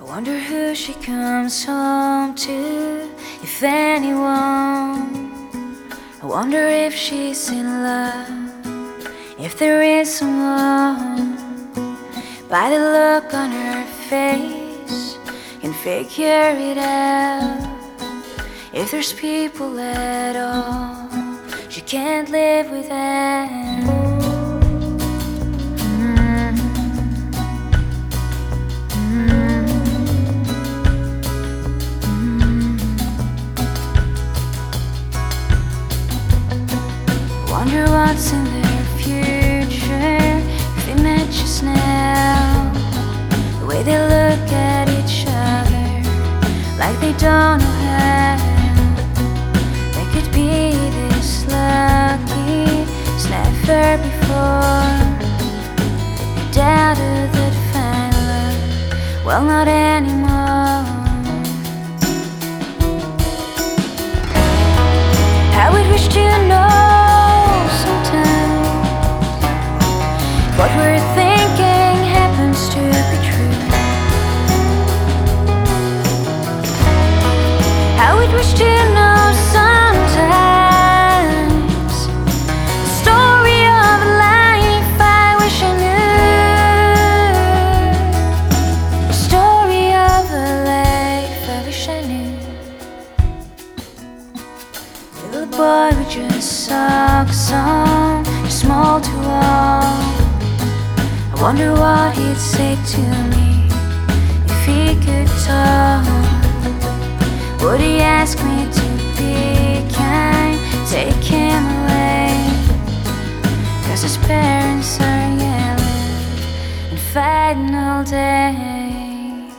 Wonder who she comes home to, if anyone. I wonder if she's in love, if there is someone. By the look on her face, can figure it out. If there's people at all, she can't live without. Wonder what's in their future, if they met just now. The way they look at each other, like they don't know how they could be this lucky. It's never before I doubted that find love, well, not anymore. I would wish to know what we're thinking happens to be true. I would wish to know sometimes the story of a life I wish I knew. The story of a life I wish I knew. Little boy with just socks on, small to all. I wonder what he'd say to me if he could talk. Would he ask me to be kind, take him away? 'Cause his parents are yelling and fighting all day.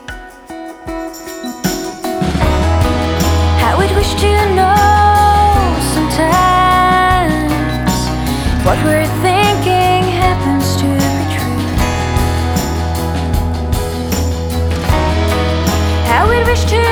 I would wish to know sometimes what we're thinking happens to be true. I would wish to